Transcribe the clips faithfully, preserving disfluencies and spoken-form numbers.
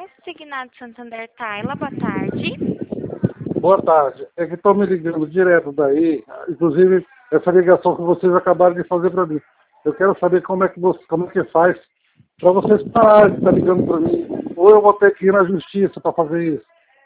Signado Santander Taila, boa tarde. Boa tarde. É que estão me ligando direto daí, inclusive essa ligação que vocês acabaram de fazer para mim. Eu quero saber como é que, você, como é que faz para vocês pararem de estar ligando para mim. Ou eu vou ter que ir na justiça para fazer isso.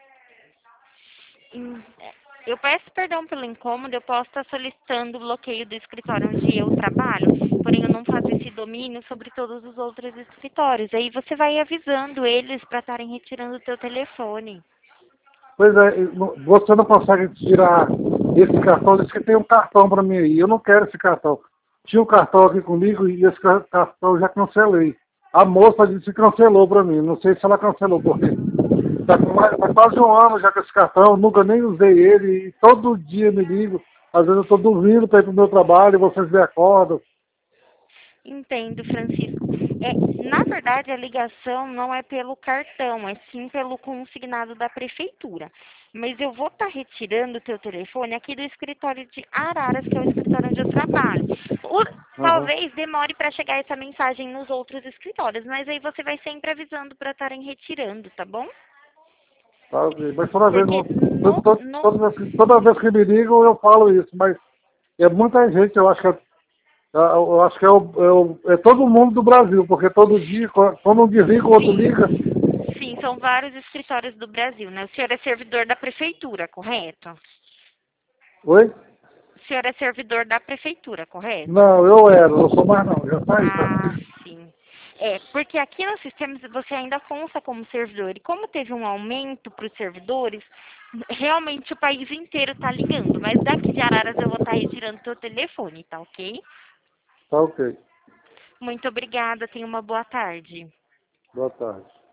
Hum, Eu peço perdão pelo incômodo, eu posso estar solicitando o bloqueio do escritório onde eu trabalho, porém eu não faço esse domínio sobre todos os outros escritórios. Aí você vai avisando eles para estarem retirando o teu telefone. Pois é, você não consegue tirar esse cartão, diz que tem um cartão para mim aí. Eu não quero esse cartão. Tinha um cartão aqui comigo e esse cartão eu já cancelei. A moça disse que cancelou para mim. Não sei se ela cancelou, porque está quase um ano já com esse cartão, nunca nem usei ele e todo dia me ligo. Às vezes eu estou dormindo para ir para o meu trabalho e vocês me acordam. Entendo, Francisco. É, na verdade, a ligação não é pelo cartão, é sim pelo consignado da prefeitura. Mas eu vou estar retirando o teu telefone aqui do escritório de Araras, que é o escritório onde eu trabalho. O- Uhum. talvez demore para chegar essa mensagem nos outros escritórios, mas aí você vai sempre avisando para estarem retirando, tá bom? Tá, ok. Mas toda vez, Porque no- to- no, to- no, toda, vez, que- toda vez que me ligam eu falo isso, mas é muita gente, eu acho que é, eu acho que é, o, é, o- é todo mundo do Brasil, porque todo dia, quando quando um desliga, o outro sim, liga. sim, são vários escritórios do Brasil, né? O senhor é servidor da prefeitura, correto? Oi? O senhor é servidor da prefeitura, correto? Não, eu era, não sou mais não, já saí. Ah, Já. sim. É, porque aqui no sistema você ainda consta como servidor. E como teve um aumento para os servidores, realmente o país inteiro está ligando. Mas daqui de Araras eu vou estar retirando teu telefone, tá ok? Tá ok. Muito obrigada, tenha uma boa tarde. Boa tarde.